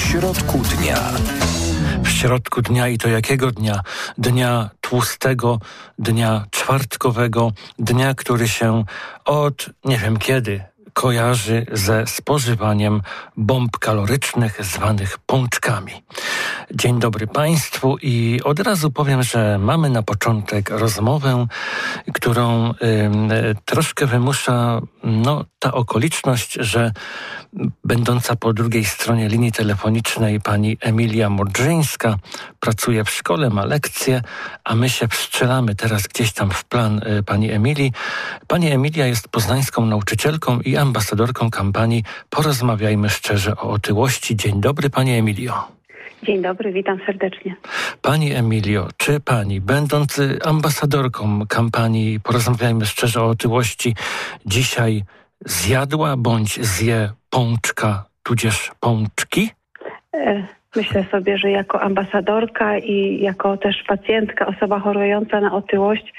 środku dnia. W środku dnia i to jakiego dnia? Dnia tłustego, dnia czwartkowego, dnia, który się od nie wiem kiedy kojarzy ze spożywaniem bomb kalorycznych zwanych pączkami. Dzień dobry Państwu i od razu powiem, że mamy na początek rozmowę, którą troszkę wymusza ta okoliczność, że będąca po drugiej stronie linii telefonicznej pani Emilia Modrzyńska pracuje w szkole, ma lekcje, a my się wstrzelamy teraz gdzieś tam w plan pani Emilii. Pani Emilia jest poznańską nauczycielką i ambasadorką kampanii Porozmawiajmy szczerze o otyłości. Dzień dobry pani Emilio. Dzień dobry, witam serdecznie. Pani Emilio, czy pani, będąc ambasadorką kampanii Porozmawiajmy szczerze o otyłości, dzisiaj zjadła bądź zje pączka, tudzież pączki? Myślę sobie, że jako ambasadorka i jako też pacjentka, osoba chorująca na otyłość,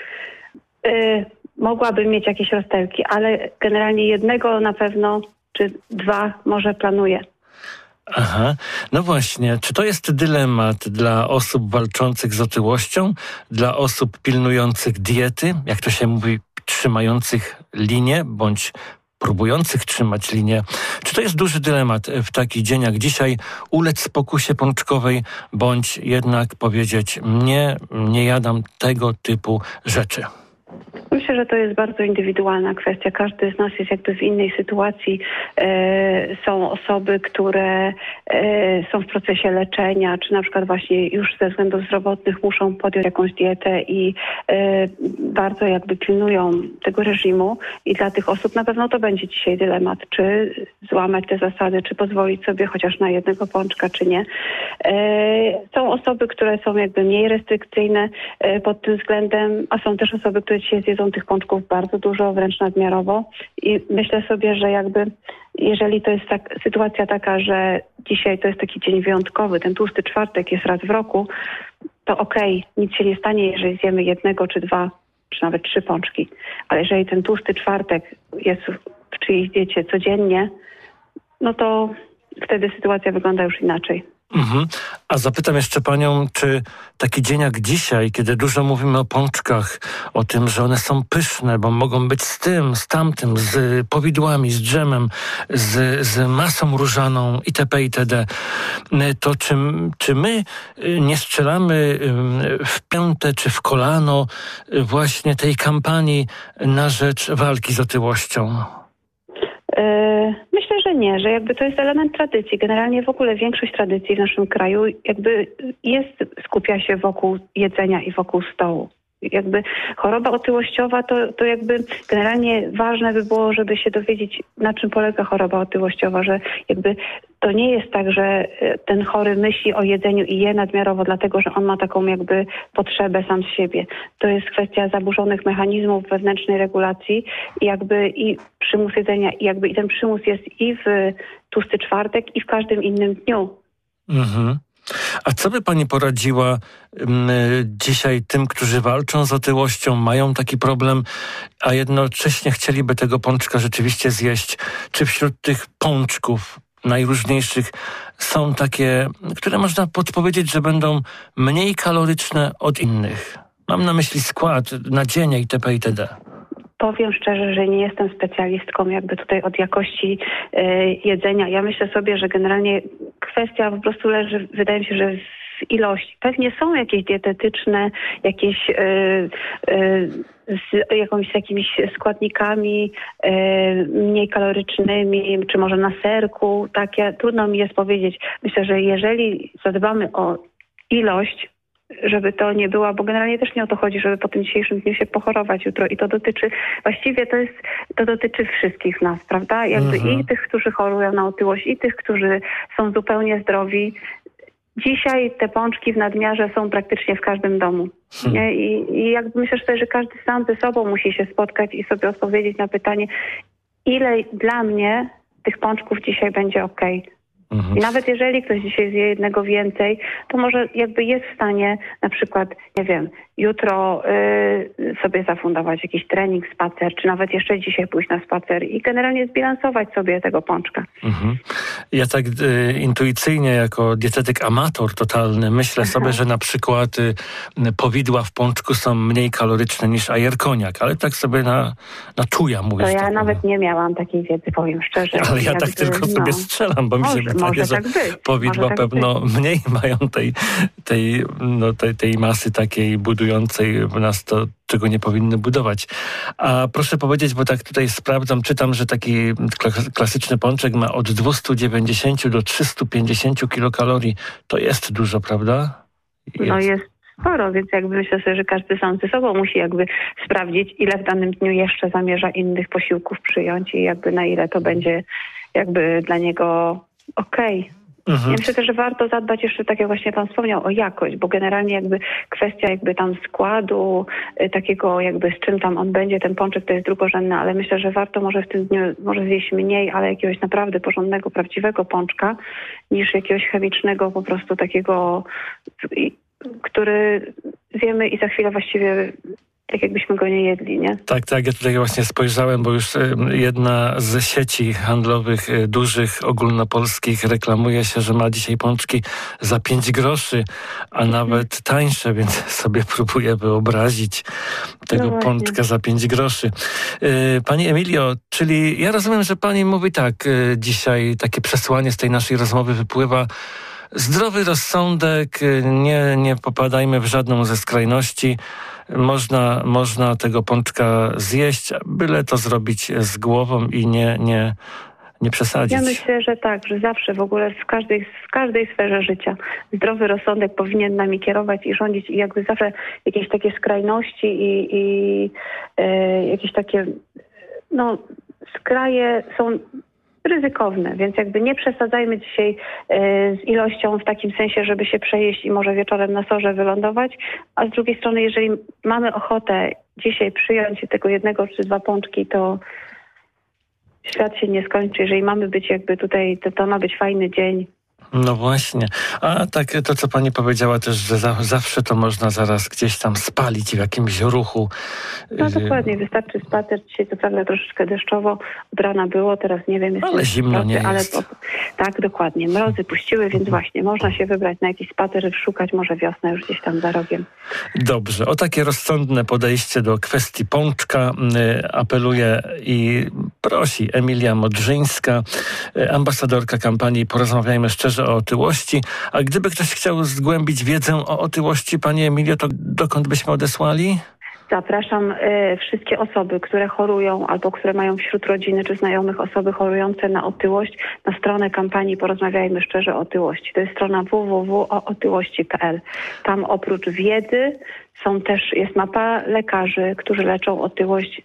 mogłabym mieć jakieś rozterki, ale generalnie jednego na pewno, czy dwa może planuję. Aha, no właśnie, czy to jest dylemat dla osób walczących z otyłością, dla osób pilnujących diety, jak to się mówi, trzymających linię, bądź próbujących trzymać linię? Czy to jest duży dylemat w taki dzień jak dzisiaj, ulec pokusie pączkowej, bądź jednak powiedzieć nie jadam tego typu rzeczy? Myślę, że to jest bardzo indywidualna kwestia. Każdy z nas jest jakby w innej sytuacji. Są osoby, które są w procesie leczenia, czy na przykład właśnie już ze względów zdrowotnych muszą podjąć jakąś dietę i bardzo jakby pilnują tego reżimu. I dla tych osób na pewno to będzie dzisiaj dylemat, czy złamać te zasady, czy pozwolić sobie chociaż na jednego pączka, czy nie. Są osoby, które są jakby mniej restrykcyjne pod tym względem, a są też osoby, które dzisiaj zjedzą tych pączków bardzo dużo, wręcz nadmiarowo. I myślę sobie, że jakby jeżeli to jest sytuacja taka, że dzisiaj to jest taki dzień wyjątkowy, ten tłusty czwartek jest raz w roku, to okej, nic się nie stanie, jeżeli zjemy jednego, czy dwa, czy nawet trzy pączki. Ale jeżeli ten tłusty czwartek jest w czyjejś diecie codziennie, no to wtedy sytuacja wygląda już inaczej. Mhm. A zapytam jeszcze panią, czy taki dzień jak dzisiaj, kiedy dużo mówimy o pączkach, o tym, że one są pyszne, bo mogą być z tym, z tamtym, z powidłami, z dżemem, z masą różaną itp. itd., to czy my nie strzelamy w piętę czy w kolano właśnie tej kampanii na rzecz walki z otyłością? Myślę, że nie, że jakby to jest element tradycji. Generalnie w ogóle większość tradycji w naszym kraju jakby skupia się wokół jedzenia i wokół stołu. Jakby choroba otyłościowa to jakby generalnie ważne by było, żeby się dowiedzieć, na czym polega choroba otyłościowa, że jakby to nie jest tak, że ten chory myśli o jedzeniu i je nadmiarowo, dlatego że on ma taką jakby potrzebę sam z siebie. To jest kwestia zaburzonych mechanizmów wewnętrznej regulacji i przymus jedzenia i ten przymus jest i w tłusty czwartek i w każdym innym dniu. Mhm. A co by pani poradziła dzisiaj tym, którzy walczą z otyłością, mają taki problem, a jednocześnie chcieliby tego pączka rzeczywiście zjeść? Czy wśród tych pączków najróżniejszych są takie, które można podpowiedzieć, że będą mniej kaloryczne od innych? Mam na myśli skład, nadzienie itp. itd. Powiem szczerze, że nie jestem specjalistką jakby tutaj od jakości jedzenia. Ja myślę sobie, że generalnie kwestia po prostu leży, wydaje mi się, że w ilości. Pewnie są jakieś dietetyczne, jakieś z jakimiś składnikami mniej kalorycznymi, czy może na serku, takie trudno mi jest powiedzieć. Myślę, że jeżeli zadbamy o ilość, żeby to nie była, bo generalnie też nie o to chodzi, żeby po tym dzisiejszym dniu się pochorować jutro i to dotyczy wszystkich nas, prawda? Jakby i tych, którzy chorują na otyłość, i tych, którzy są zupełnie zdrowi. Dzisiaj te pączki w nadmiarze są praktycznie w każdym domu. Nie? I jakby myślę sobie, że każdy sam ze sobą musi się spotkać i sobie odpowiedzieć na pytanie, ile dla mnie tych pączków dzisiaj będzie okej. I nawet jeżeli ktoś dzisiaj zje jednego więcej, to może jakby jest w stanie na przykład, nie wiem, jutro sobie zafundować jakiś trening, spacer, czy nawet jeszcze dzisiaj pójść na spacer i generalnie zbilansować sobie tego pączka. Ja tak intuicyjnie, jako dietetyk amator totalny, myślę sobie, że na przykład powidła w pączku są mniej kaloryczne niż ajerkoniak, ale tak sobie na czuja mówię. To ja nawet nie miałam takiej wiedzy, powiem szczerze. Ale ja tak tylko sobie strzelam, bo mi się wydaje, że powidła pewno mniej mają tej masy takiej budującej w nas to, czego nie powinny budować. A proszę powiedzieć, bo tak tutaj sprawdzam, czytam, że taki klasyczny pączek ma od 290 do 350 kilokalorii. To jest dużo, prawda? No jest sporo, więc jakby myślę sobie, że każdy sam ze sobą musi jakby sprawdzić, ile w danym dniu jeszcze zamierza innych posiłków przyjąć i jakby na ile to będzie jakby dla niego okej. Ja myślę też, że warto zadbać jeszcze, tak jak właśnie pan wspomniał, o jakość, bo generalnie jakby kwestia jakby tam składu, takiego jakby z czym tam on będzie, ten pączek to jest drugorzędne, ale myślę, że warto może w tym dniu może zjeść mniej, ale jakiegoś naprawdę porządnego, prawdziwego pączka, niż jakiegoś chemicznego po prostu takiego, który zjemy i za chwilę właściwie tak jakbyśmy go nie jedli, nie? Tak, ja tutaj właśnie spojrzałem, bo już jedna z sieci handlowych dużych, ogólnopolskich reklamuje się, że ma dzisiaj pączki za 5 groszy, a nawet tańsze, więc sobie próbuję wyobrazić tego pączka za 5 groszy. Pani Emilio, czyli ja rozumiem, że pani mówi tak, dzisiaj takie przesłanie z tej naszej rozmowy wypływa: zdrowy rozsądek, nie popadajmy w żadną ze skrajności. Można tego pączka zjeść, byle to zrobić z głową i nie przesadzić. Ja myślę, że tak, że zawsze w ogóle w każdej sferze życia zdrowy rozsądek powinien nami kierować i rządzić i jakby zawsze jakieś takie skrajności i jakieś takie skraje są ryzykowne, więc jakby nie przesadzajmy dzisiaj z ilością w takim sensie, żeby się przejeść i może wieczorem na sorze wylądować, a z drugiej strony, jeżeli mamy ochotę dzisiaj przyjąć tego 1 czy 2 pączki, to świat się nie skończy. Jeżeli mamy być jakby tutaj, to ma być fajny dzień. No właśnie. A tak to, co pani powiedziała też, że zawsze to można zaraz gdzieś tam spalić w jakimś ruchu. No dokładnie, wystarczy spacer. Dzisiaj to prawda troszeczkę deszczowo, od rana było, teraz nie wiem. Ale zimno nie jest. Tak, dokładnie. Mrozy puściły, więc właśnie można się wybrać na jakiś spacer, szukać może wiosnę już gdzieś tam za rogiem. Dobrze. O takie rozsądne podejście do kwestii pączka apeluje i prosi Emilia Modrzyńska, ambasadorka kampanii Porozmawiajmy Szczerze o otyłości. A gdyby ktoś chciał zgłębić wiedzę o otyłości, pani Emilio, to dokąd byśmy odesłali? Zapraszam wszystkie osoby, które chorują albo które mają wśród rodziny czy znajomych osoby chorujące na otyłość na stronę kampanii Porozmawiajmy Szczerze o otyłości. To jest strona www.ootyłości.pl. Tam oprócz wiedzy jest mapa lekarzy, którzy leczą otyłość.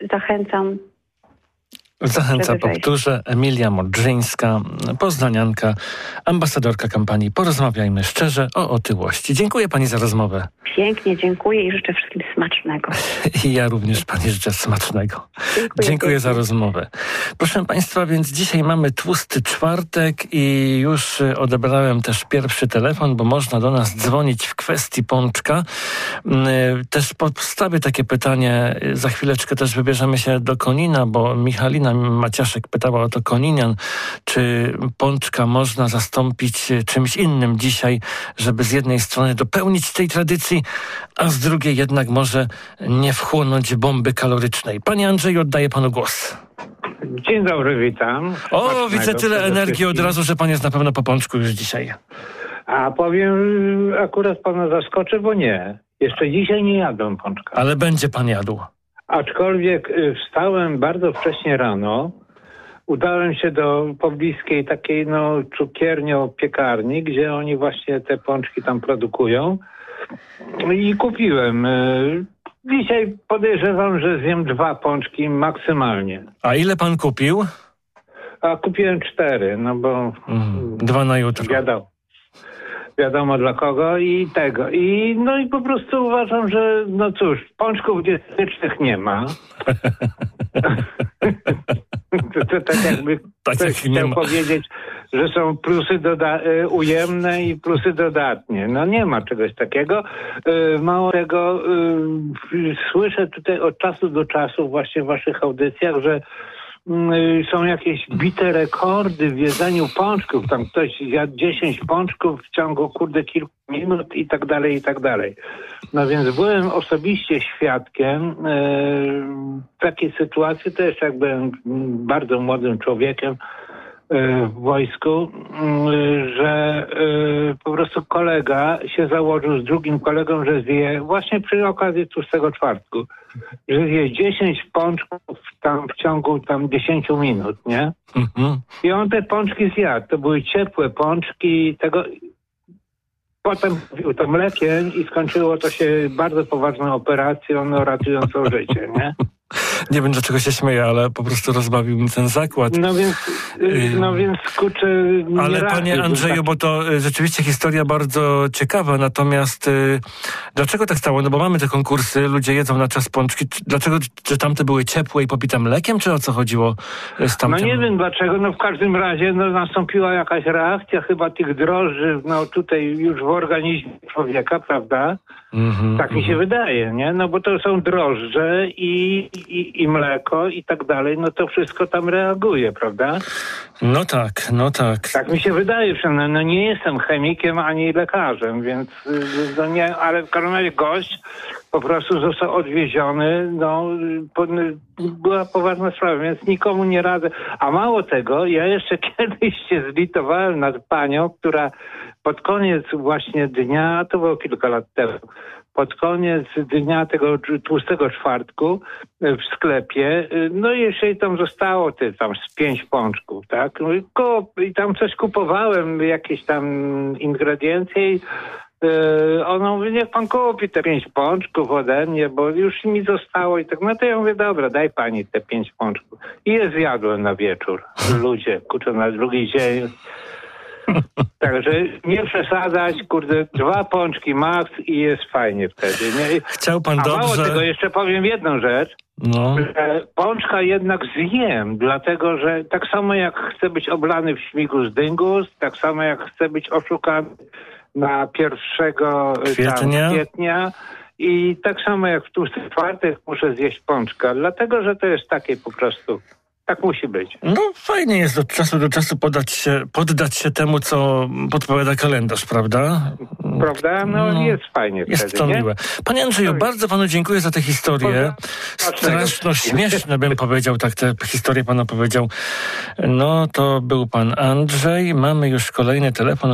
Zachęcam, powtórzę, Emilia Modrzyńska, poznanianka, ambasadorka kampanii Porozmawiajmy Szczerze o otyłości. Dziękuję pani za rozmowę. Pięknie dziękuję i życzę wszystkim smacznego. I ja również pani życzę smacznego. Dziękuję za rozmowę. Proszę państwa, więc dzisiaj mamy tłusty czwartek i już odebrałem też pierwszy telefon, bo można do nas dzwonić w kwestii pączka. Też postawię takie pytanie, za chwileczkę też wybierzemy się do Konina, bo Michalina Maciaszek pytała o to Koninian, czy pączka można zastąpić czymś innym dzisiaj, żeby z jednej strony dopełnić tej tradycji, a z drugiej jednak może nie wchłonąć bomby kalorycznej. Panie Andrzeju, oddaję panu głos. Dzień dobry, witam. O, widzę tyle energii od razu, że pan jest na pewno po pączku już dzisiaj. A powiem, akurat pana zaskoczę, bo nie. Jeszcze dzisiaj nie jadłem pączka. Ale będzie pan jadł. Aczkolwiek wstałem bardzo wcześnie rano, udałem się do pobliskiej takiej cukierni-piekarni, gdzie oni właśnie te pączki tam produkują i kupiłem. Dzisiaj podejrzewam, że zjem 2 pączki maksymalnie. A ile pan kupił? A kupiłem 4, bo... 2 na jutro. Wiadomo dla kogo i tego. I po prostu uważam, że pączków dietetycznych nie ma. to tak jakby ktoś chciał powiedzieć, że są plusy ujemne i plusy dodatnie. Nie ma czegoś takiego. Mało tego, słyszę tutaj od czasu do czasu właśnie w waszych audycjach, że są jakieś bite rekordy w jedzeniu pączków. Tam ktoś zjadł 10 pączków w ciągu, kilku minut i tak dalej, i tak dalej. No więc byłem osobiście świadkiem takiej sytuacji, też jak byłem bardzo młodym człowiekiem w wojsku, że po prostu kolega się założył z drugim kolegą, że zje właśnie przy okazji tłustego czwartku, że zje 10 pączków tam w ciągu 10 minut, nie? I on te pączki zjadł. To były ciepłe pączki, potem pił to mlekiem i skończyło to się bardzo poważną operacją ratującą życie, nie? Nie wiem, dlaczego się śmieję, ale po prostu rozbawił mi ten zakład. No więc kurczę... Ale panie Andrzeju, bo to rzeczywiście historia bardzo ciekawa, natomiast dlaczego tak stało? No bo mamy te konkursy, ludzie jedzą na czas pączki. Dlaczego, czy tamte były ciepłe i popite mlekiem, czy o co chodziło z tamtym? No nie wiem dlaczego, w każdym razie nastąpiła jakaś reakcja chyba tych drożdży, tutaj już w organizmie człowieka, prawda? Tak mi się wydaje, nie? No bo to są drożdże i mleko i tak dalej, no to wszystko tam reaguje, prawda? No tak. Tak mi się wydaje, przynajmniej. No nie jestem chemikiem ani lekarzem, więc nie, ale w każdym razie gość po prostu został odwieziony, była poważna sprawa, więc nikomu nie radzę. A mało tego, ja jeszcze kiedyś się zlitowałem nad panią, która pod koniec właśnie dnia, to było kilka lat temu, pod koniec dnia tego tłustego czwartku w sklepie, jeszcze jej tam zostało z 5 pączków, tak? I tam coś kupowałem, jakieś tam ingrediencje i ona mówi, niech pan kupi te 5 pączków ode mnie, bo już mi zostało i tak. No to ja mówię, dobra, daj pani te 5 pączków. I je zjadłem na wieczór. Ludzie, na drugi dzień. Także nie przesadzać, 2 pączki max i jest fajnie wtedy. Nie? Chciał pan dobrze. Mało tego, jeszcze powiem jedną rzecz. Że pączka jednak zjem, dlatego że tak samo jak chcę być oblany w śmigus dyngus, tak samo jak chcę być oszukany na 1 kwietnia i tak samo jak w tłusty czwartek muszę zjeść pączka, dlatego że to jest takie po prostu. Tak musi być. No fajnie jest od czasu do czasu poddać się temu, co podpowiada kalendarz, prawda? Prawda? Jest fajnie jest wtedy, to nie? miłe. Panie Andrzeju, bardzo panu dziękuję za tę historię. Straszno śmieszne bym powiedział, tak tę historię pan opowiedział. No to był pan Andrzej. Mamy już kolejny telefon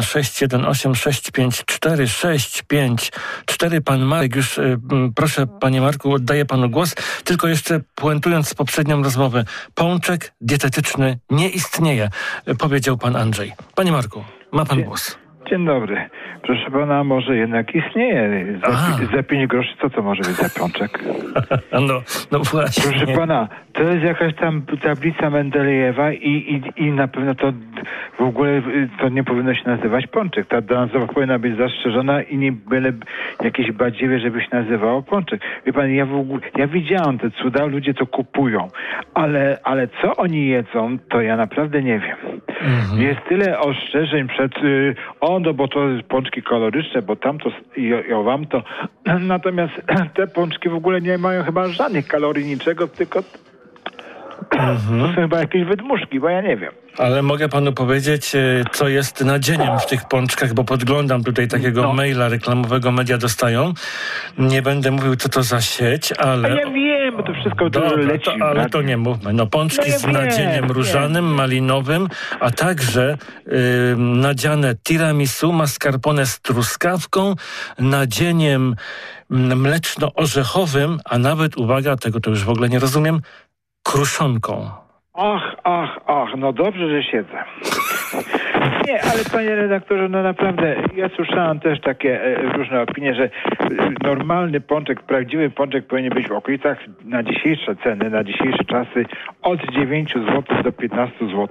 618-654-654. Pan Marek już, proszę panie Marku, oddaję panu głos. Tylko jeszcze puentując poprzednią rozmowę. Pączek dietetyczny nie istnieje, powiedział pan Andrzej. Panie Marku, ma pan głos. Dzień dobry. Proszę pana, może jednak istnieje. Za 5 groszy co może być za pączek? No właśnie. Proszę pana, to jest jakaś tam tablica Mendelejewa i na pewno to w ogóle to nie powinno się nazywać pączek. Ta nazwa powinna być zastrzeżona i nie byle jakieś badziewie, żeby się nazywało pączek. Wie pan, ja widziałem te cuda, ludzie to kupują, ale co oni jedzą, to ja naprawdę nie wiem. Jest tyle ostrzeżeń przed bo to jest pączki kaloryczne, bo tamto i wam to. Natomiast te pączki w ogóle nie mają chyba żadnych kalorii, niczego, tylko to są chyba jakieś wydmuszki, bo ja nie wiem. Ale mogę panu powiedzieć, co jest nadzieniem w tych pączkach, bo podglądam tutaj takiego maila reklamowego, media dostają. Nie będę mówił, co to za sieć, ale... A ja wiem, bo to wszystko leci. Ale to nie mówmy. Pączki z nadzieniem różanym, malinowym, a także nadziane tiramisu, mascarpone z truskawką, nadzieniem mleczno-orzechowym, a nawet, uwaga, tego to już w ogóle nie rozumiem, kruszonką. Ach, no dobrze, że siedzę. Nie, ale panie redaktorze, naprawdę, ja słyszałem też takie różne opinie, że normalny pączek, prawdziwy pączek powinien być w okolicach na dzisiejsze ceny, na dzisiejsze czasy od 9 zł do 15 zł.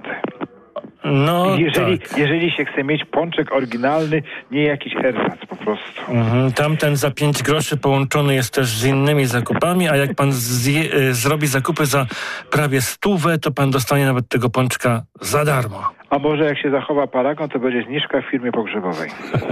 Jeżeli się chce mieć pączek oryginalny, nie jakiś ersatz po prostu. Tamten za 5 groszy połączony jest też z innymi zakupami, a jak pan zrobi zakupy za prawie 100, to pan dostanie nawet tego pączka za darmo. A może jak się zachowa paragon, to będzie zniżka w firmie pogrzebowej.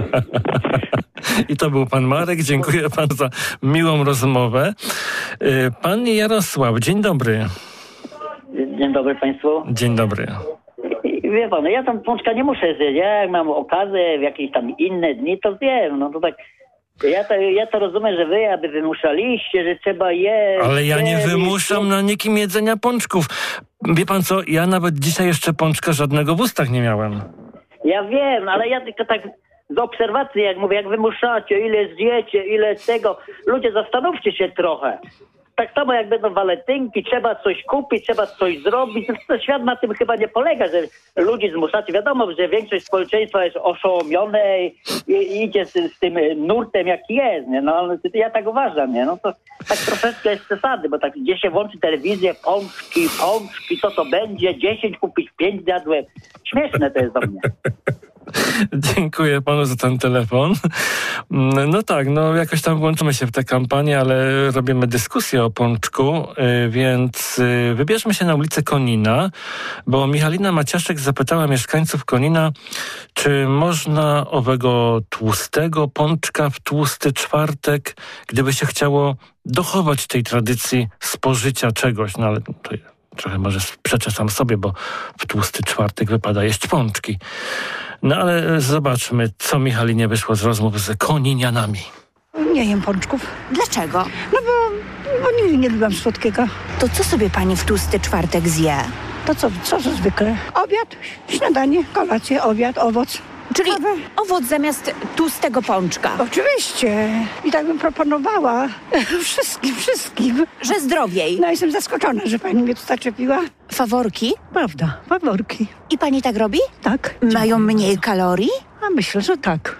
I to był pan Marek. Dziękuję panu za miłą rozmowę. Pan Jarosław, dzień dobry. Dzień dobry państwu. Dzień dobry. Wie pan, ja tam pączka nie muszę zjeść. Ja jak mam okazję w jakieś tam inne dni, to zjem. No to tak... Ja to rozumiem, że wy aby wymuszaliście, że trzeba jeść. Ale ja nie wymuszam na nikim jedzenia pączków. Wie pan co, ja nawet dzisiaj jeszcze pączka żadnego w ustach nie miałem. Ja wiem, ale ja tylko tak z obserwacji, jak mówię, jak wymuszacie, ile zjecie, ile tego. Ludzie, zastanówcie się trochę. Tak samo jak będą walentynki, trzeba coś kupić, trzeba coś zrobić. To świat na tym chyba nie polega, że ludzi zmuszacie. Wiadomo, że większość społeczeństwa jest oszołomione i idzie z tym nurtem, jaki jest. Nie? No, ja tak uważam, nie? No to tak troszeczkę jest przesady, bo tak gdzie się włączy telewizję, pączki, to będzie, 10 kupić, 5 zjadłem. Śmieszne to jest do mnie. Dziękuję panu za ten telefon. No tak, no jakoś tam włączymy się w tę kampanię, ale robimy dyskusję o pączku, więc wybierzmy się na ulicę Konina, bo Michalina Maciaszek zapytała mieszkańców Konina, czy można owego tłustego pączka w tłusty czwartek, gdyby się chciało dochować tej tradycji spożycia czegoś, no ale to trochę może sprzeczę sam sobie, bo w tłusty czwartek wypada jeść pączki. No ale zobaczmy, co Michalinie wyszło z rozmów z koninianami. Nie jem pączków. Dlaczego? No bo nigdy nie lubiłam słodkiego. To co sobie pani w tłusty czwartek zje? To co zwykle? Obiad, śniadanie, kolację, obiad, owoc. Czyli kawę. owoc zamiast tłustego pączka. Oczywiście. I tak bym proponowała wszystkim. Że zdrowiej. No jestem zaskoczona, że pani mnie tu zaczepiła. Faworki? Prawda, faworki. I pani tak robi? Tak. Mają mniej kalorii? A myślę, że tak.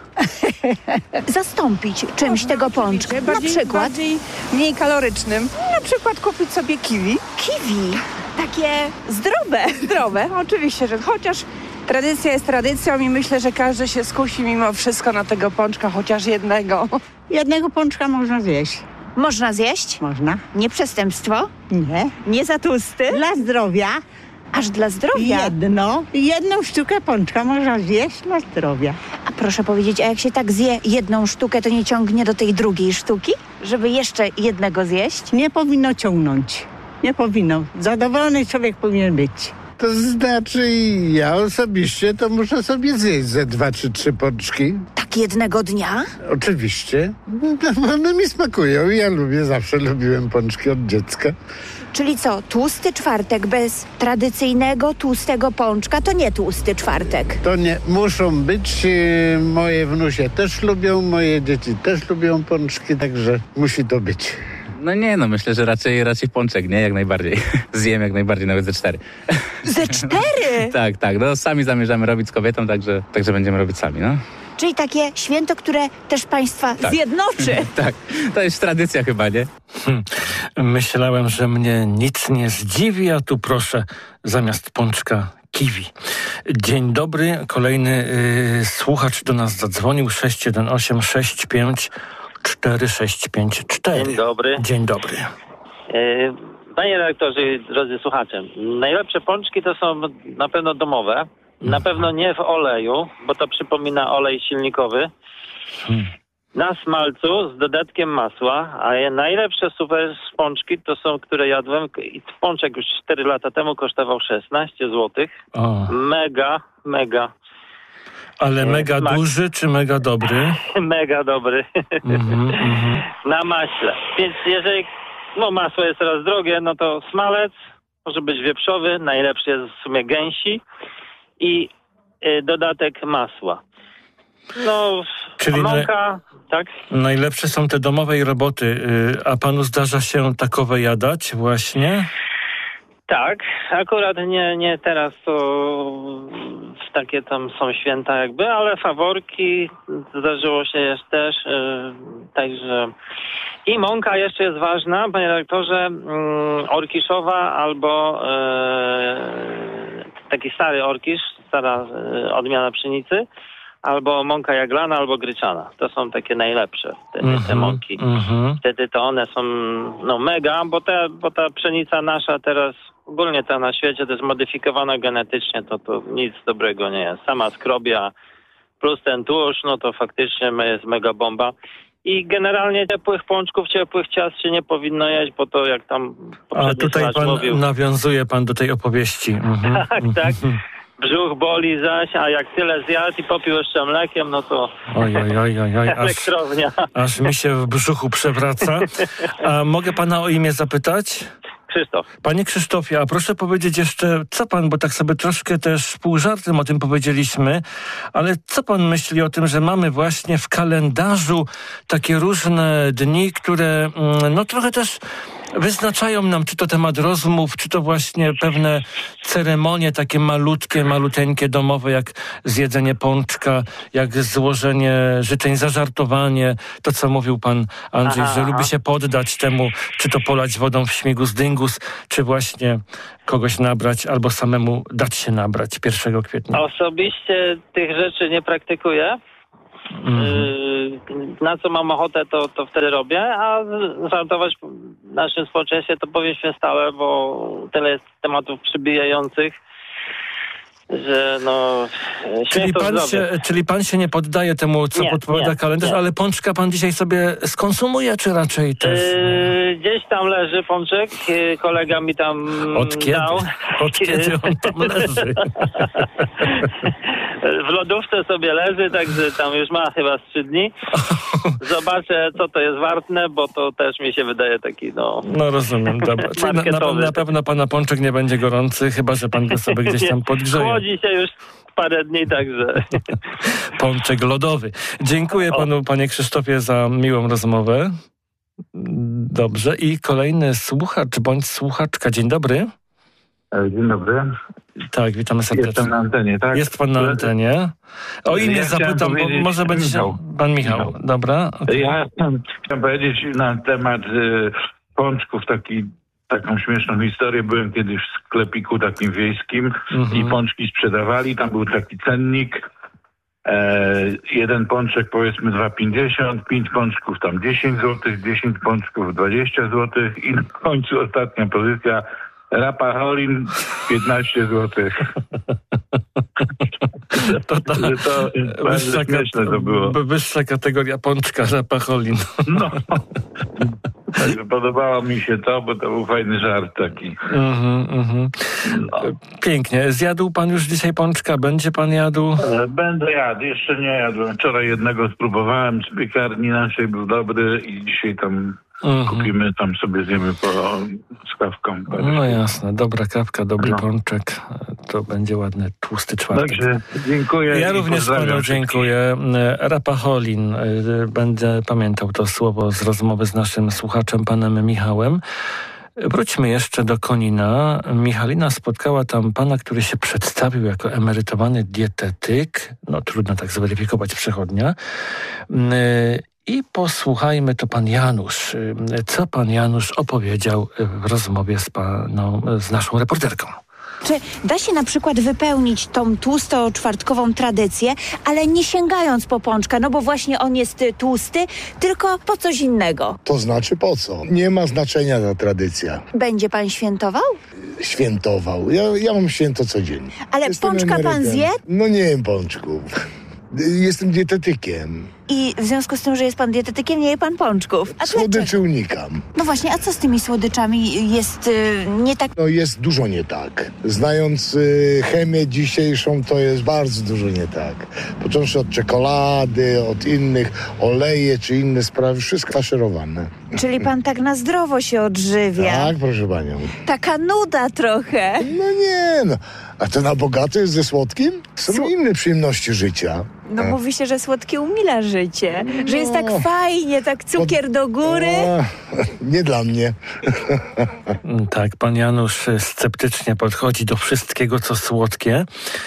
Zastąpić czymś tego pączka. Na przykład? Bardziej mniej kalorycznym. Na przykład kupić sobie kiwi. Kiwi. Takie zdrowe. Zdrowe, oczywiście, że chociaż tradycja jest tradycją i myślę, że każdy się skusi mimo wszystko na tego pączka, chociaż jednego. Jednego pączka można zjeść. Można zjeść? Można. Nie przestępstwo? Nie. Nie za tłusty? Dla zdrowia. Aż dla zdrowia? Jedną sztukę pączka można zjeść dla zdrowia. A proszę powiedzieć, a jak się tak zje jedną sztukę, to nie ciągnie do tej drugiej sztuki? Żeby jeszcze jednego zjeść? Nie powinno ciągnąć. Nie powinno. Zadowolony człowiek powinien być. To znaczy ja osobiście to muszę sobie zjeść ze 2 czy 3 pączki. Tak jednego dnia? Oczywiście. One mi smakują i ja zawsze lubiłem pączki od dziecka. Czyli co, tłusty czwartek bez tradycyjnego tłustego pączka to nie tłusty czwartek? To nie, muszą być. Moje wnusie też lubią, moje dzieci też lubią pączki, także musi to być. No nie, no myślę, że raczej pączek, nie? Jak najbardziej. Zjem jak najbardziej, nawet ze 4. Ze 4? Tak. No sami zamierzamy robić z kobietą, także będziemy robić sami, no. Czyli takie święto, które też państwa zjednoczy. Tak, to jest tradycja chyba, nie? Myślałem, że mnie nic nie zdziwi, a tu proszę, zamiast pączka kiwi. Dzień dobry, kolejny słuchacz do nas zadzwonił, 618 65 4654. Dzień dobry. Dzień dobry. Panie redaktorze, drodzy słuchacze, najlepsze pączki to są na pewno domowe. Na pewno nie w oleju, bo to przypomina olej silnikowy. Na smalcu z dodatkiem masła, a najlepsze super pączki to są, które jadłem. Pączek już 4 lata temu kosztował 16 zł. Mega. Ale mega smak. Duży czy mega dobry? Mega dobry. Na maśle. Więc jeżeli masło jest teraz drogie, no to smalec, może być wieprzowy, najlepszy jest w sumie gęsi i dodatek masła. No, czyli mąka, tak? Najlepsze są te domowej roboty. A panu zdarza się takowe jadać właśnie? Tak, akurat nie teraz to takie tam są święta jakby, ale faworki zdarzyło się też, także i mąka jeszcze jest ważna, panie redaktorze, orkiszowa albo taki stary orkisz, stara odmiana pszenicy, albo mąka jaglana, albo gryczana. To są takie najlepsze te mąki. Wtedy to one są mega, bo ta pszenica nasza teraz, ogólnie ta na świecie, to jest modyfikowana genetycznie, to nic dobrego nie jest. Sama skrobia plus ten tłuszcz, no to faktycznie jest mega bomba. I generalnie ciepłych pączków, ciepłych ciast się nie powinno jeść, bo to jak tam A tutaj pan mówił. nawiązuje pan do tej opowieści. Tak. Brzuch boli zaś, a jak tyle zjadł i popił jeszcze mlekiem, no to Oj, elektrownia. aż mi się w brzuchu przewraca. A mogę pana o imię zapytać? Krzysztof. Panie Krzysztofie, a proszę powiedzieć jeszcze, co pan, bo tak sobie troszkę też pół żartem o tym powiedzieliśmy, ale co pan myśli o tym, że mamy właśnie w kalendarzu takie różne dni, które no trochę też wyznaczają nam, czy to temat rozmów, czy to właśnie pewne ceremonie takie malutkie, maluteńkie, domowe, jak zjedzenie pączka, jak złożenie życzeń, zażartowanie, to co mówił pan Andrzej, że lubi się poddać temu, czy to polać wodą w śmigus dyngus, czy właśnie kogoś nabrać, albo samemu dać się nabrać 1 kwietnia. Osobiście tych rzeczy nie praktykuję. Na co mam ochotę, to wtedy robię, a żartować w naszym społeczeństwie to powierzchnie stałe, bo tyle jest tematów przybijających, że no... Czyli pan się nie poddaje temu, co podpowiada kalendarz, ale pączka pan dzisiaj sobie skonsumuje, czy raczej też? Gdzieś tam leży pączek, kolega mi tam dał. Od kiedy on tam leży? W lodówce sobie leży, także tam już ma chyba z 3 dni. Zobaczę, co to jest wartne, bo to też mi się wydaje taki, no... No rozumiem, dobra. Czyli na pewno pana pączek nie będzie gorący, chyba że pan go sobie gdzieś tam podgrzeje. Chłodzi się już parę dni, także... Pączek lodowy. Dziękuję panu, panie Krzysztofie, za miłą rozmowę. Dobrze. I kolejny słuchacz bądź słuchaczka. Dzień dobry. Dzień dobry. Tak, witamy serdecznie. Jestem na antenie, tak? Jest pan na antenie. O imię zapytam, bo może będzie pan Michał. Dobra. Okay. Ja chciałem powiedzieć na temat pączków taką śmieszną historię. Byłem kiedyś w sklepiku takim wiejskim i pączki sprzedawali. Tam był taki cennik. Jeden pączek powiedzmy 2,50, 5 pączków tam 10 zł, 10 pączków 20 zł i na końcu ostatnia pozycja Rapacholin 15 zł. To wyższa kategoria pączka Rapacholin. No. Także podobało mi się to, bo to był fajny żart taki. Pięknie. Zjadł pan już dzisiaj pączka? Będzie pan jadł? Będę jadł. Jeszcze nie jadłem. Wczoraj jednego spróbowałem z piekarni naszej, był dobry i dzisiaj tam kupimy, tam sobie zjemy z kawką. No jasne. Dobra kawka, dobry pączek. To będzie ładny, tłusty czwartek. Także dziękuję. Ja również panu dziękuję. Rapacholin. Będę pamiętał to słowo z rozmowy z naszym słuchaczem, panem Michałem. Wróćmy jeszcze do Konina. Michalina spotkała tam pana, który się przedstawił jako emerytowany dietetyk. No trudno tak zweryfikować przechodnia. I posłuchajmy, to pan Janusz. Co pan Janusz opowiedział w rozmowie z naszą reporterką? Czy da się na przykład wypełnić tą tłusto-czwartkową tradycję, ale nie sięgając po pączka, no bo właśnie on jest tłusty, tylko po coś innego? To znaczy po co? Nie ma znaczenia ta tradycja. Będzie pan świętował? Świętował. Ja mam święto codziennie. Ale pączka pan zje? No nie jem pączków. Jestem dietetykiem. I w związku z tym, że jest pan dietetykiem, nie je pan pączków. A słodyczy unikam. No właśnie, a co z tymi słodyczami jest nie tak? No jest dużo nie tak. Znając chemię dzisiejszą, to jest bardzo dużo nie tak. Począwszy od czekolady, od innych oleje czy inne sprawy, wszystko faszerowane. Czyli pan tak na zdrowo się odżywia. Tak, proszę panią. Taka nuda trochę. No nie, no. A to na bogato jest ze słodkim? Są inne przyjemności życia. No mówi się, że słodkie umila życie. Że jest tak fajnie, tak cukier do góry. Nie dla mnie. Tak, pan Janusz sceptycznie podchodzi do wszystkiego, co słodkie.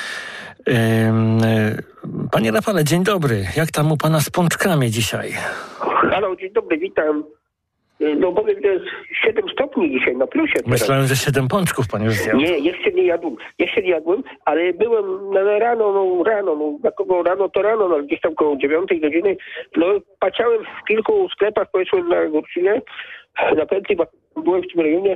Panie Rafale, dzień dobry. Jak tam u pana z pączkami dzisiaj? Halo, dzień dobry, witam. No powiem, że jest 7 stopni dzisiaj na plusie. Myślałem, że 7 pączków pan już zjadł. Nie, jeszcze nie jadłem, ale byłem rano, gdzieś tam koło 9 godziny, no patrzałem w kilku sklepach, powiedzmy na Górczynie, na Pętli, byłem w tym rejonie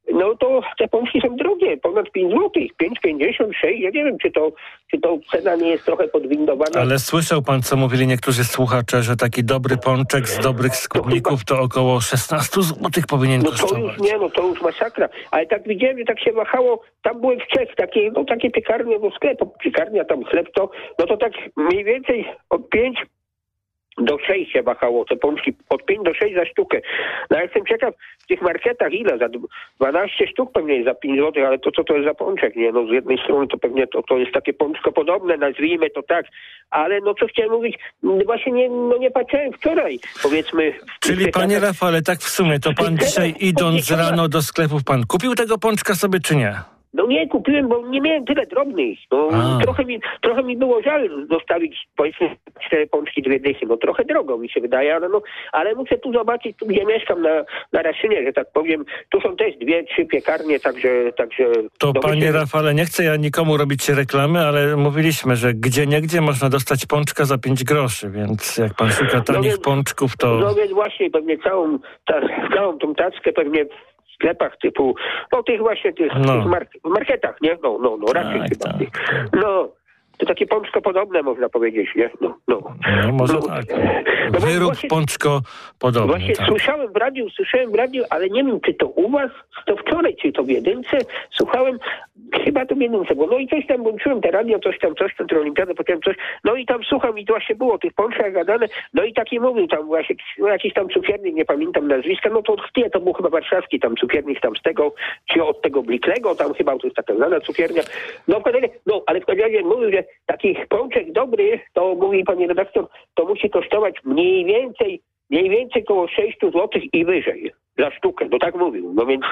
no to te pączki są drogie, ponad 5 zł, 5,50, 6, ja nie wiem, czy to cena nie jest trochę podwindowana. Ale słyszał pan, co mówili niektórzy słuchacze, że taki dobry pączek z dobrych składników to około 16 zł powinien kosztować. To już masakra. Ale tak widziałem, że tak się wahało, tam były w Czech takie piekarnie do sklepu, piekarnia, tam chleb no to tak mniej więcej od 5 do 6 się wahało te pączki, od 5 do 6 za sztukę. No ja jestem ciekaw, w tych marketach ile? Za 12 sztuk pewnie jest za 5 zł, ale to co to jest za pączek, nie? No z jednej strony to pewnie to jest takie pączko podobne, nazwijmy to tak, ale no co chciałem mówić, właśnie nie patrzyłem wczoraj, powiedzmy. Czyli panie Rafale, tak w sumie, to pan dzisiaj idąc rano do sklepów, pan kupił tego pączka sobie czy nie? No nie kupiłem, bo nie miałem tyle drobnych. No, trochę mi było żal zostawić, powiedzmy, 4 pączki, 2 dychy. No trochę drogo mi się wydaje, ale muszę tu zobaczyć, tu gdzie mieszkam na Raszynie, że tak powiem. Tu są też 2-3 piekarnie, także to panie Rafale, nie chcę ja nikomu robić reklamy, ale mówiliśmy, że gdzieniegdzie można dostać pączka za 5 groszy, więc jak pan szuka tanich pączków, to... No więc właśnie, pewnie całą tą tackę pewnie w sklepach typu, tych marketach, nie? Raczej chyba. Tak. To takie pączko podobne można powiedzieć, nie? Może tak. Wyrób pączko podobny. Właśnie tak. słyszałem w radiu, ale nie wiem, czy to u was, to wczoraj, czy to w Jedynce, słuchałem, chyba to w Jedynce, bo i coś tam włączyłem te radio, coś tam, tę olimpiadę, potem coś, i tam słucham i to właśnie było o tych pączkach gadane, i taki mówił tam właśnie, jakiś tam cukiernik, nie pamiętam nazwiska, to był chyba warszawski tam cukiernik tam z tego, czy od tego Bliklego, tam chyba to jest taka znana cukiernia, ale w każdym razie mówił, że takich pączek dobrych, to mówi pani redaktor, to musi kosztować mniej więcej koło 6 zł i wyżej za sztukę, bo tak mówił. No więc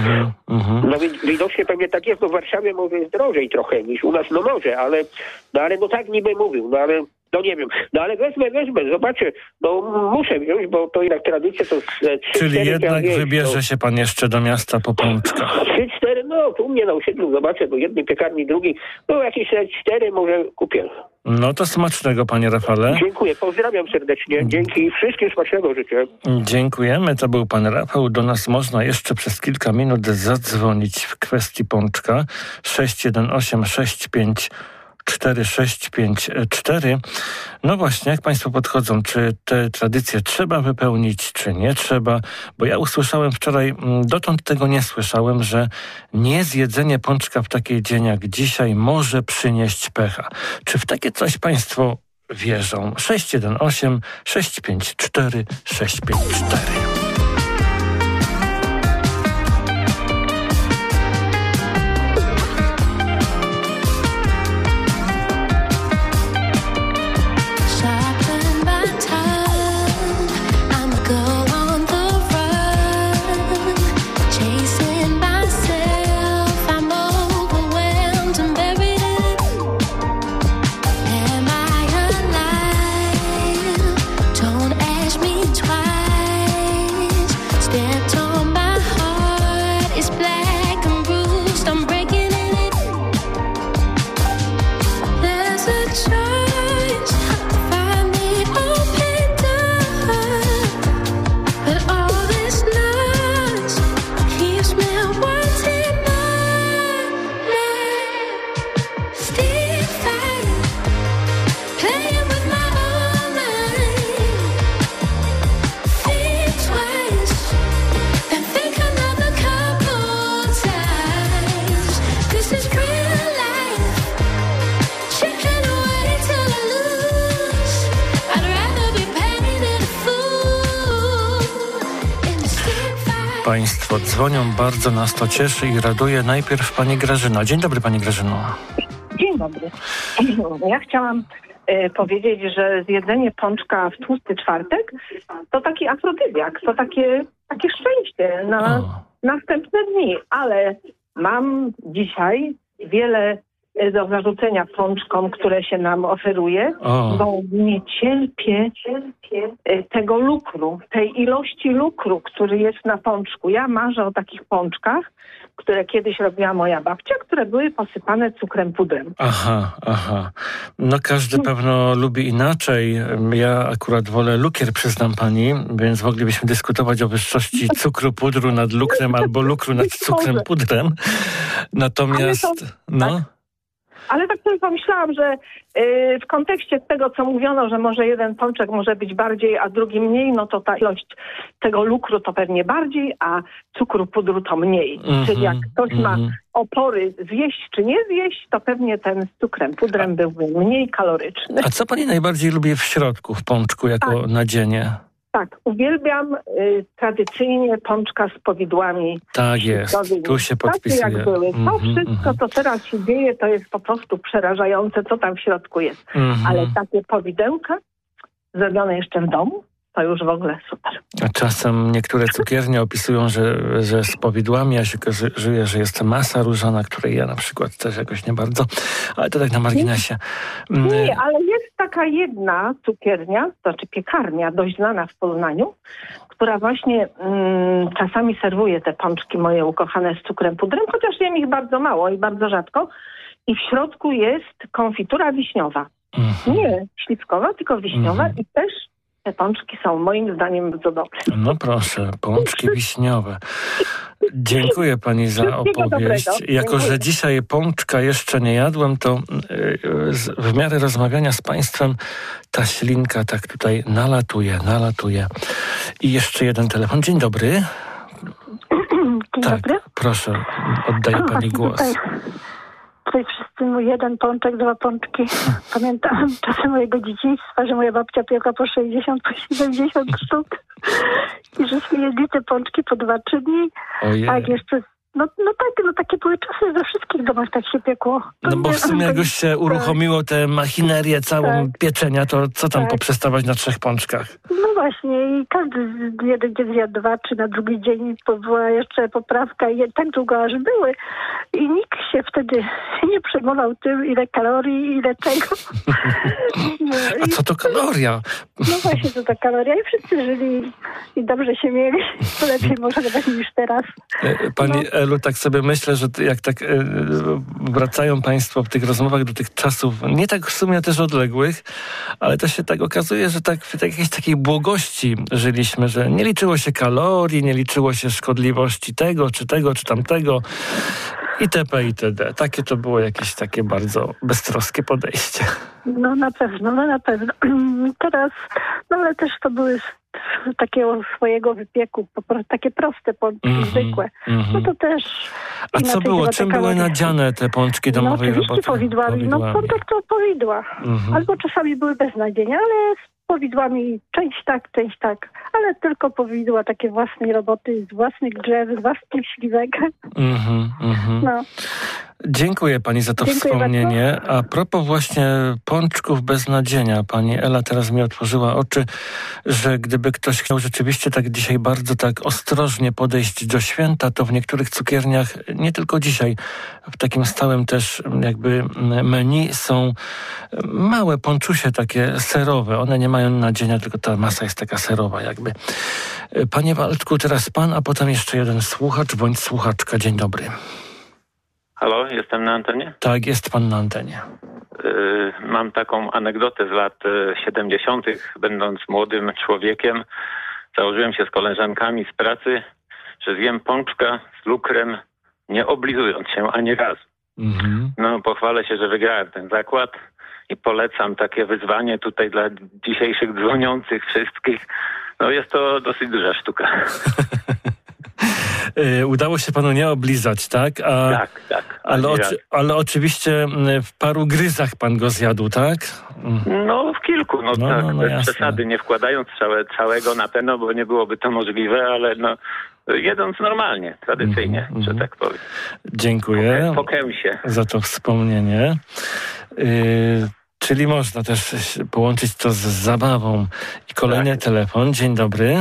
widocznie pewnie tak jest, w Warszawie może jest drożej trochę niż u nas, może, ale tak niby mówił, nie wiem. Ale wezmę, zobaczę. Muszę wziąć, bo to jednak tradycja to 3-4. Czyli jednak wybierze się pan jeszcze do miasta po pączkach. 3-4, tu u mnie na osiedlu zobaczę, do jednej piekarni, drugiej. Jakieś 4 może kupię. No to smacznego, panie Rafale. Dziękuję, pozdrawiam serdecznie. Dzięki, wszystkim smacznego życzę. Dziękujemy, to był pan Rafał. Do nas można jeszcze przez kilka minut zadzwonić w kwestii pączka. 618-65-4654. No właśnie, jak państwo podchodzą, czy te tradycje trzeba wypełnić, czy nie trzeba? Bo ja usłyszałem wczoraj, dotąd tego nie słyszałem, że niezjedzenie pączka w taki dzień jak dzisiaj może przynieść pecha. Czy w takie coś państwo wierzą? 618-654-654. Państwo dzwonią, bardzo nas to cieszy i raduje. Najpierw pani Grażyna. Dzień dobry, pani Grażyno. Dzień dobry. Ja chciałam powiedzieć, że zjedzenie pączka w tłusty czwartek to taki afrodyzjak, to takie szczęście na następne dni. Ale mam dzisiaj wiele do zarzucenia pączkom, które się nam oferuje, bo nie cierpię tego lukru, tej ilości lukru, który jest na pączku. Ja marzę o takich pączkach, które kiedyś robiła moja babcia, które były posypane cukrem pudrem. Aha. No każdy pewno lubi inaczej. Ja akurat wolę lukier, przyznam pani, więc moglibyśmy dyskutować o wyższości cukru pudru nad lukrem albo lukru nad cukrem pudrem. Natomiast, Ale tak sobie pomyślałam, że w kontekście tego, co mówiono, że może jeden pączek może być bardziej, a drugi mniej, no to ta ilość tego lukru to pewnie bardziej, a cukru pudru to mniej. Czyli jak ktoś ma opory zjeść czy nie zjeść, to pewnie ten z cukrem pudrem byłby mniej kaloryczny. A co pani najbardziej lubi w środku, w pączku jako nadzienie? Tak, uwielbiam tradycyjnie pączka z powidłami. Tak jest, tu się podpisuję. Takie jak były. To wszystko, co teraz się dzieje, to jest po prostu przerażające, co tam w środku jest. Ale takie powidełka zrobione jeszcze w domu, to już w ogóle super. A czasem niektóre cukiernie opisują, że z powidłami, ja się kojarzyję, że jest masa różana, której ja na przykład też jakoś nie bardzo, ale to tak na marginesie. Nie, ale jest taka jedna cukiernia, to znaczy piekarnia, dość znana w Poznaniu, która właśnie czasami serwuje te pączki moje ukochane z cukrem pudrem, chociaż jem ich bardzo mało i bardzo rzadko. I w środku jest konfitura wiśniowa. Nie śliwkowa, tylko wiśniowa i też te pączki są moim zdaniem bardzo dobre. No proszę, pączki wiśniowe. Dziękuję pani za opowieść. Jako że dzisiaj pączka jeszcze nie jadłem, to w miarę rozmawiania z państwem ta ślinka tak tutaj nalatuje. I jeszcze jeden telefon. Dzień dobry. Dzień dobry. Proszę, oddaję pani głos. Tutaj wszyscy jeden pączek, 2 pączki. Pamiętam czasy mojego dzieciństwa, że moja babcia piekła po 60, po 70 sztuk. I żeśmy jedli te pączki po 2-3 dni. Tak, jeszcze... No takie były czasy, we wszystkich domach tak się piekło. No bo w sumie jak już się uruchomiło tę machinerię całą pieczenia, to co tam poprzestawać na 3 pączkach? No właśnie i każdy jeden dzień zjadł 2, czy na drugi dzień była jeszcze poprawka i tak długo aż były. I nikt się wtedy nie przejmował tym, ile kalorii, ile czego. A co to kaloria? No właśnie, co to kaloria i wszyscy żyli i dobrze się mieli. To lepiej może nawet niż teraz. Pani Elu, tak sobie myślę, że jak tak wracają państwo w tych rozmowach do tych czasów, nie tak w sumie też odległych, ale to się tak okazuje, że tak w jakiejś takiej błogości żyliśmy, że nie liczyło się kalorii, nie liczyło się szkodliwości tego, czy tamtego. Itp. itd. Takie to było jakieś takie bardzo beztroskie podejście. No na pewno. Teraz, ale też to były takiego swojego wypieku, takie proste pączki, zwykłe. No to też... A co było? Czym były nadziane te pączki domowej roboty? Oczywiście powidłami. No pączek to powidła. Albo czasami były beznadziejne, ale z powidłami część tak, ale tylko powidła takie własnej roboty, z własnych drzew, z własnych śliwek. No. Dziękuję pani za to wspomnienie. Bardzo. A propos właśnie pączków beznadzienia, pani Ela teraz mi otworzyła oczy, że gdyby ktoś chciał rzeczywiście tak dzisiaj bardzo tak ostrożnie podejść do święta, to w niektórych cukierniach, nie tylko dzisiaj, w takim stałym też jakby menu są małe pączusie takie serowe. One nie mają nadzienia, tylko ta masa jest taka serowa jakby. Panie Waldku, teraz pan, a potem jeszcze jeden słuchacz bądź słuchaczka. Dzień dobry. Halo, jestem na antenie? Tak, jest pan na antenie. Mam taką anegdotę z lat 70. Będąc młodym człowiekiem, założyłem się z koleżankami z pracy, że zjem pączka z lukrem, nie oblizując się ani razu. No, pochwalę się, że wygrałem ten zakład i polecam takie wyzwanie tutaj dla dzisiejszych dzwoniących wszystkich. No, jest to dosyć duża sztuka. Udało się panu nie oblizać, tak? Tak. Ale oczywiście w paru gryzach pan go zjadł, tak? No w kilku, bez przesady, nie wkładając całego na pewno, bo nie byłoby to możliwe, ale jedząc normalnie, tradycyjnie, że tak powiem. Dziękuję po kęsie za to wspomnienie. Czyli można też połączyć to z zabawą. I kolejny telefon. Dzień dobry.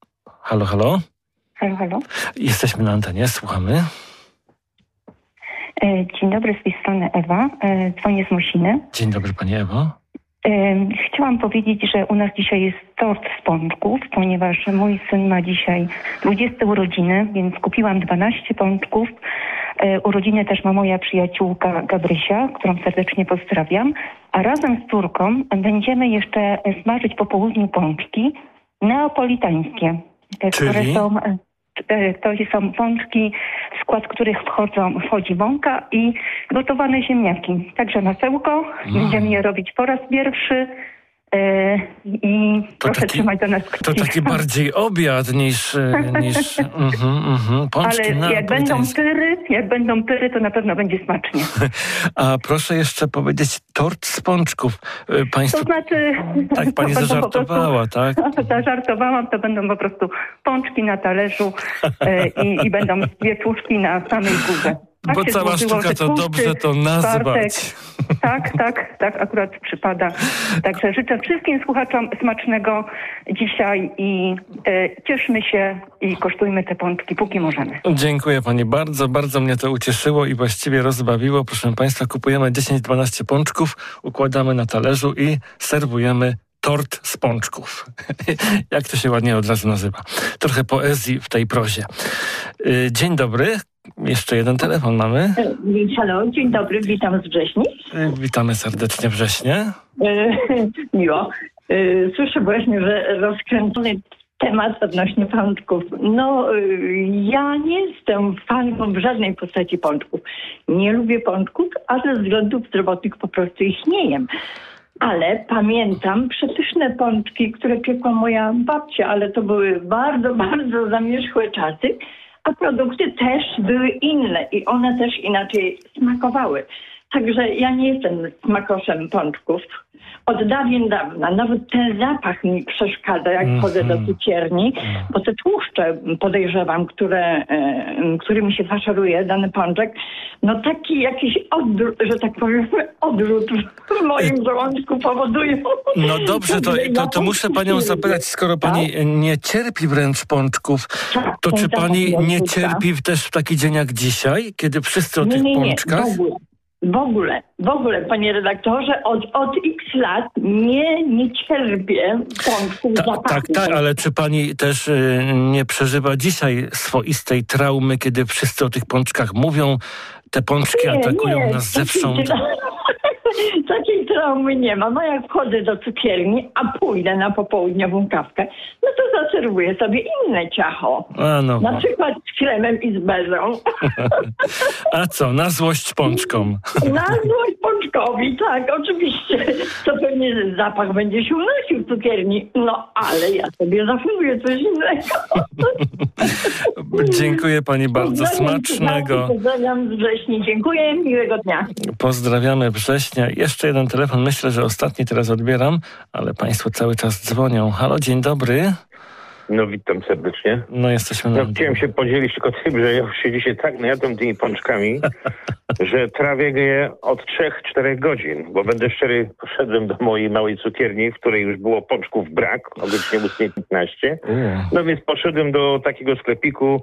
Halo? Halo? Jesteśmy na antenie, słuchamy. Dzień dobry, z tej strony Ewa. Dzwonię z Musiny. Dzień dobry, pani Ewo. Chciałam powiedzieć, że u nas dzisiaj jest tort z pączków, ponieważ mój syn ma dzisiaj 20 urodziny, więc kupiłam 12 pączków. Urodziny też ma moja przyjaciółka Gabrysia, którą serdecznie pozdrawiam. A razem z córką będziemy jeszcze smażyć po południu pączki neapolitańskie, które są... To są pączki, w skład których wchodzi mąka i gotowane ziemniaki. Także masełko. Będziemy je robić po raz pierwszy i proszę trzymać do nas kciuki. To taki bardziej obiad niż pączki. Ale jak będą pyry, to na pewno będzie smacznie. A proszę jeszcze powiedzieć, tort z pączków. Państwo... To znaczy... Tak pani zażartowała, tak? Zażartowałam, to będą po prostu pączki na talerzu i będą wieczuszki na samej górze. Tak bo cała sztuka to dobrze to nazwać. Tak, akurat przypada. Także życzę wszystkim słuchaczom smacznego dzisiaj i cieszmy się i kosztujmy te pączki, póki możemy. Dziękuję pani bardzo, bardzo mnie to ucieszyło i właściwie rozbawiło. Proszę państwa, kupujemy 10-12 pączków, układamy na talerzu i serwujemy tort z pączków. Jak to się ładnie od razu nazywa. Trochę poezji w tej prozie. Dzień dobry. Jeszcze jeden telefon mamy. Halo, dzień dobry, witam z Wrześni. Witamy serdecznie Wrześnie. Miło. Słyszę właśnie, że rozkręcony temat odnośnie pączków. No, ja nie jestem fanką w żadnej postaci pączków. Nie lubię pączków, a ze względów zdrowotnych po prostu ich nie jem. Ale pamiętam przepyszne pączki, które piekła moja babcia, ale to były bardzo, bardzo zamierzchłe czasy, a produkty też były inne i one też inaczej smakowały. Także ja nie jestem smakoszem pączków. Od dawien dawna. Nawet ten zapach mi przeszkadza, jak wchodzę do cukierni, bo te tłuszcze, podejrzewam, którymi się faszeruje dany pączek, no taki jakiś odwrót, że tak powiem, odwrót w moim żołądku powoduje. No dobrze, to muszę panią zapytać, skoro pani nie cierpi wręcz pączków, to czy pani nie cierpi też w taki dzień jak dzisiaj, kiedy wszyscy o tych pączkach? W ogóle, panie redaktorze, od x lat nie cierpię pączków zapachu. Tak, ale czy pani też nie przeżywa dzisiaj swoistej traumy, kiedy wszyscy o tych pączkach mówią, te pączki atakują nas zewsząd? Takiej traumy nie ma. No jak wchodzę do cukierni, a pójdę na popołudniową kawkę, no to zaserwuję sobie inne ciacho. Na przykład z kremem i z bezą. A co, na złość pączkom? Na złość pączkowi, tak, oczywiście. To pewnie zapach będzie się unosił w cukierni. No, ale ja sobie zafunduję coś innego. Dziękuję pani bardzo. Smacznego. Pozdrawiam z Wrześni. Dziękuję. Miłego dnia. Pozdrawiamy Września. Jeszcze jeden telefon. Myślę, że ostatni teraz odbieram, ale państwo cały czas dzwonią. Halo, dzień dobry. No witam serdecznie. No jesteśmy na... Chciałem się podzielić tylko tym, że ja już się dzisiaj tak najadłem tymi pączkami, że trawię je od 3-4 godzin, bo będę szczery, poszedłem do mojej małej cukierni, w której już było pączków brak, o godzinie 8:15. No więc poszedłem do takiego sklepiku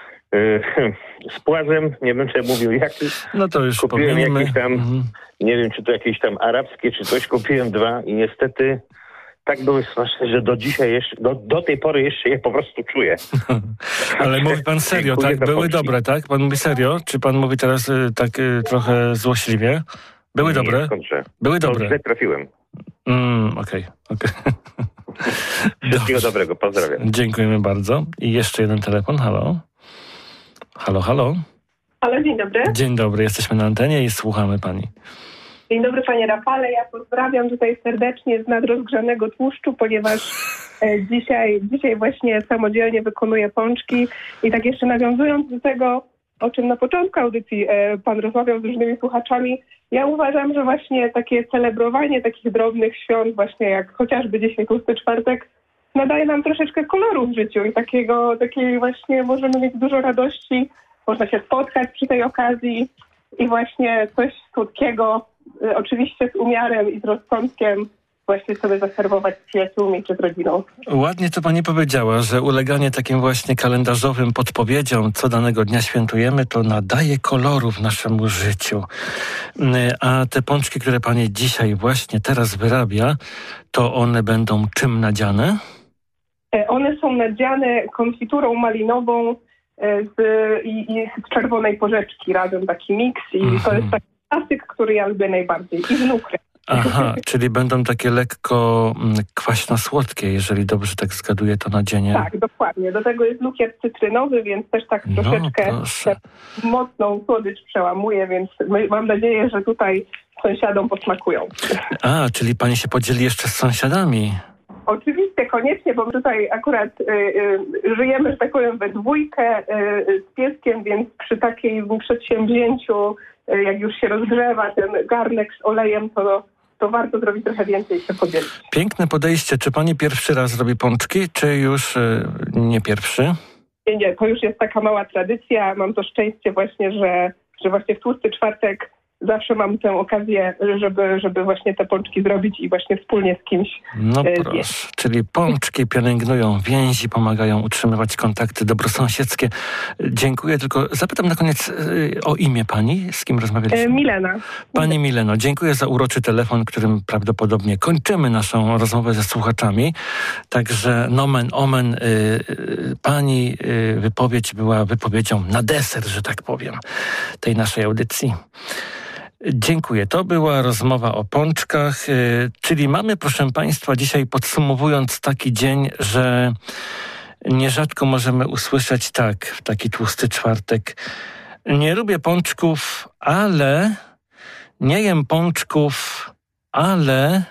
z płazem, nie wiem, czy ja mówił jaki. No to już kupiłem jakieś tam, nie wiem, czy to jakieś tam arabskie, czy coś, kupiłem 2 i niestety tak były smaczne, że do dzisiaj jeszcze, do tej pory jeszcze je po prostu czuję. Ale mówi pan serio, tak? Były dobre, tak? Pan mówi serio? Czy pan mówi teraz tak trochę złośliwie? Były dobre? Były dobre. Źle trafiłem. Okej. Wszystkiego dobrego, pozdrawiam. Dziękujemy bardzo. I jeszcze jeden telefon, halo? Halo? Halo, dzień dobry. Dzień dobry, jesteśmy na antenie i słuchamy pani. Dzień dobry panie Rafale, ja pozdrawiam tutaj serdecznie z nadrozgrzanego tłuszczu, ponieważ dzisiaj właśnie samodzielnie wykonuję pączki i tak jeszcze nawiązując do tego, o czym na początku audycji pan rozmawiał z różnymi słuchaczami, ja uważam, że właśnie takie celebrowanie takich drobnych świąt, właśnie jak chociażby dzisiaj Tłusty Czwartek, nadaje nam troszeczkę koloru w życiu i takiej właśnie możemy mieć dużo radości, można się spotkać przy tej okazji i właśnie coś słodkiego, oczywiście z umiarem i z rozsądkiem właśnie sobie zaserwować z przyjaciółmi czy z rodziną. Ładnie to pani powiedziała, że uleganie takim właśnie kalendarzowym podpowiedziom, co danego dnia świętujemy, to nadaje kolorów naszemu życiu. A te pączki, które pani dzisiaj właśnie teraz wyrabia, to one będą czym nadziane? One są nadziane konfiturą malinową i z czerwonej porzeczki razem, taki miks i to jest taki klasyk, który ja lubię najbardziej i wnukrę. Aha, czyli będą takie lekko kwaśno-słodkie, jeżeli dobrze tak zgaduję to nadzienie. Tak, dokładnie. Do tego jest lukier cytrynowy, więc też tak troszeczkę mocną słodycz przełamuje, więc mam nadzieję, że tutaj sąsiadom posmakują. A, czyli pani się podzieli jeszcze z sąsiadami. Oczywiście, koniecznie, bo tutaj akurat żyjemy, że tak powiem, we dwójkę z pieskiem, więc przy takim przedsięwzięciu, jak już się rozgrzewa ten garnek z olejem, to warto zrobić trochę więcej i się podzielić. Piękne podejście. Czy pani pierwszy raz robi pączki, czy już nie pierwszy? Nie, to już jest taka mała tradycja. Mam to szczęście właśnie, że właśnie w tłusty czwartek zawsze mam tę okazję, żeby właśnie te pączki zrobić i właśnie wspólnie z kimś proszę, czyli pączki pielęgnują więzi, pomagają utrzymywać kontakty dobrosąsiedzkie. Dziękuję, tylko zapytam na koniec o imię pani, z kim rozmawialiśmy? Milena. Pani Mileno, dziękuję za uroczy telefon, którym prawdopodobnie kończymy naszą rozmowę ze słuchaczami. Także nomen omen, pani wypowiedź była wypowiedzią na deser, że tak powiem, tej naszej audycji. Dziękuję. To była rozmowa o pączkach, czyli mamy, proszę państwa, dzisiaj podsumowując taki dzień, że nierzadko możemy usłyszeć tak w taki tłusty czwartek. Nie lubię pączków, ale nie jem pączków, ale...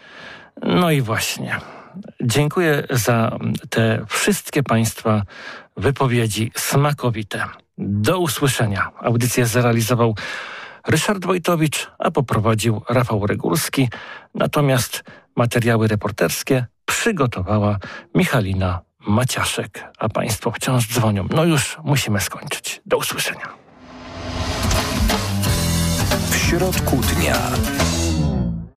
No i właśnie. Dziękuję za te wszystkie państwa wypowiedzi smakowite. Do usłyszenia. Audycję zrealizował Ryszard Wojtowicz, a poprowadził Rafał Regulski. Natomiast materiały reporterskie przygotowała Michalina Maciaszek. A państwo wciąż dzwonią. No już musimy skończyć. Do usłyszenia. W środku dnia.